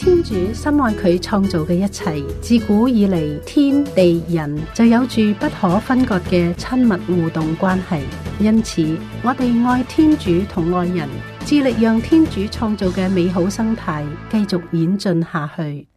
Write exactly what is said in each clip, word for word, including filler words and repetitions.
天主深愛佢創造嘅一切，自古以嚟天地人就有住不可分割嘅親密互動關係，因此我哋愛天主同愛人，致力讓天主創造嘅美好生態繼續演進下去。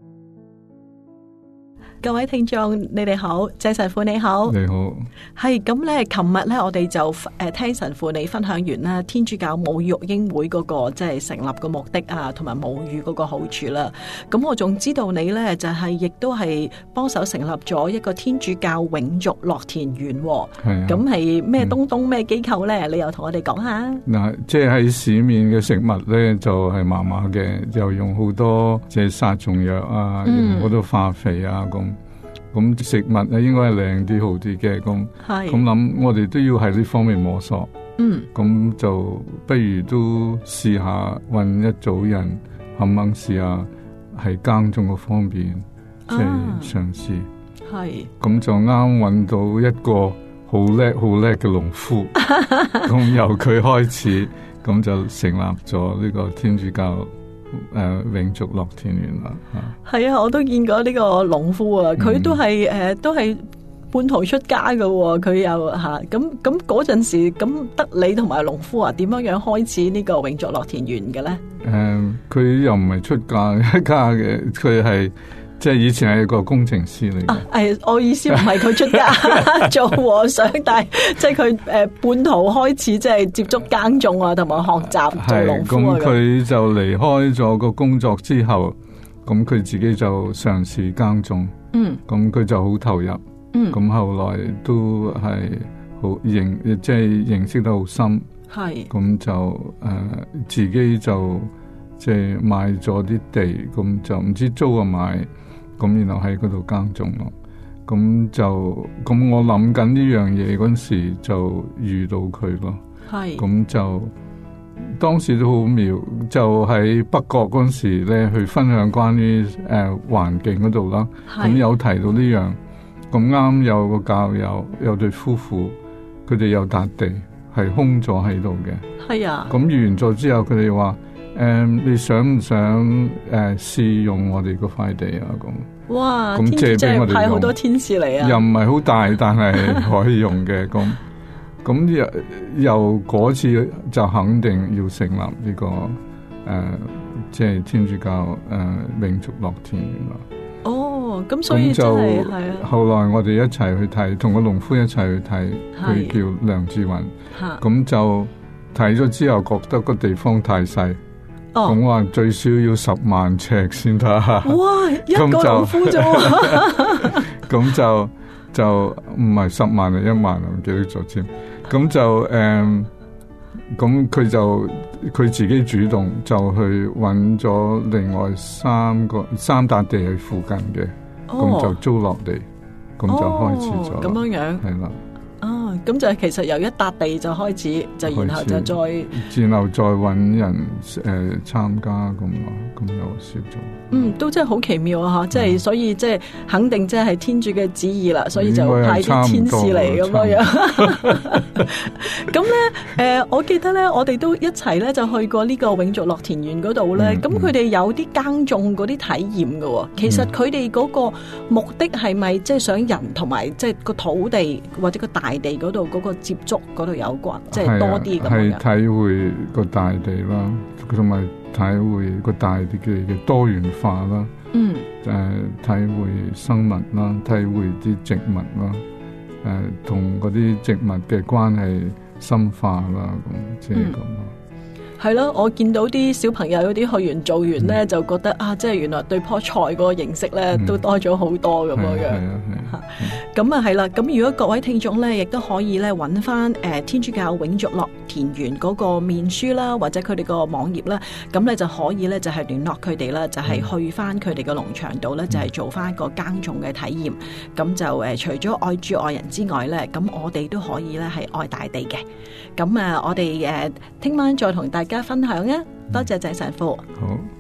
各位聽眾，你哋好，謝神父你好。 你好。 係咁咧，琴日咧我哋就誒聽神父你分享完啦，天主教母乳育嬰會嗰個即係成立嘅目的啊，同埋母乳嗰個好處啦。咁我仲知道你咧就係亦都係幫手成立咗一個天主教永續樂田園。係啊。咁係咩東東咩機構咧？你又同我哋講下。 嗱，即係喺市面嘅食物咧就係麻麻嘅，又用好多即係殺蟲藥啊，用好多化肥啊咁。咁食物咧應該係靚啲好啲嘅，咁咁諗我哋都要喺呢方面摸索。嗯，咁就不如都試下搵一組人肯肯試下喺耕種嘅方面，即係嘗試。係，咁就啱搵到一個好叻好叻嘅農夫，咁由佢開始，咁就成立咗呢個天主教誒、呃，永續樂田園啦， 係啊，我都見過呢個農夫啊，佢都係誒、嗯呃，都係半途出家㗎喎，佢又吓咁咁嗰陣時，咁得你同埋農夫啊，點樣樣開始呢個永續樂田園嘅咧？誒、 呃，佢又唔係出家一家嘅，佢係即係以前係一個工程師嚟嘅。 啊，係我意思唔係佢出家做和尚，但係即係佢誒半途開始即係接觸耕種啊，同埋學習做農夫啊。 咁佢就離開咗個工作之後，咁佢自己就嘗試耕種。嗯，咁佢就好投入。嗯，咁後來都係好認，即係認識得好深。係，咁就誒、呃、自己就即係買咗啲地，咁就唔知租啊買。咁然後喺嗰度耕種咯，咁就咁我諗緊呢樣嘢嗰陣時就遇到佢咯，係，咁就當時都好妙，就喺北角嗰陣時咧去分享關於誒環境嗰度啦，咁有提到呢樣，咁啱有個教友有對夫婦，佢哋有笪地係空咗喺度嘅，係啊，咁完咗之後佢哋話。誒、嗯，你想唔想誒試、呃、用我哋嗰塊地啊？咁哇，咁借俾我哋用，派好多天使嚟啊！ 又唔係好大，但係可以用嘅。咁咁又又嗰次就肯定要成立呢、這個誒，即、呃、係、就是、天主教誒、呃、永續樂田園啦。 哦，咁所以就係係啊。 後來我哋一齊去睇，同個農夫一齊去睇，佢叫梁志雲。咁就睇咗之後，覺得個地方太細。咁話、哦、最少要十萬尺先得。 哇！一個農夫啫喎。 咁就就唔係十萬啊，一萬啊，唔記得咗添。咁就誒，咁、嗯、佢就佢自己主動就去揾咗另外三個三笪地喺附近嘅，咁、哦、就租落地，咁就開始咗。咁、哦、樣樣係啦。 哦，咁就其實由一笪地就開始，就然後就再， 然後再揾人誒參加咁咯，咁又少咗。 嗯，都真係好奇妙啊！吓，即係所以即係肯定即係天主嘅旨意啦，所以就派啲天使嚟咁樣樣。咁咧，誒，我記得咧，我哋都一齊咧就去過呢個永續樂田園嗰度咧。咁佢哋有啲耕種嗰啲體驗嘅，其實佢哋嗰個目的係咪即係想人同埋即係個土地或者個大地嗰度嗰個接觸嗰度有關，即係多啲咁樣。 係體會個大地啦，同埋體會個大地嘅嘅多元化啦。嗯。誒、呃，體會生物啦，體會啲植物啦，誒、呃，同嗰啲植物嘅關係深化啦，咁即係咁咯。 係咯，我見到啲小朋友有啲去完做完咧、嗯，就覺得啊，即係原來對棵菜嗰個認識咧、嗯、都多咗好多咁樣樣。係啊係啊。咁啊係啦，咁如果各位聽眾咧，亦都可以咧揾翻誒天主教永續樂田園嗰個面書啦，或者佢哋個網頁啦，咁咧就可以咧就係聯絡佢哋啦，就係、是、去翻佢哋嘅農場度咧，就係、是、做翻一個耕種嘅體驗。咁就誒除咗愛主愛人之外咧，咁我哋都可以咧係愛大地嘅。咁啊，我哋誒聽晚再同大家分享啊！多謝鄭神父。好。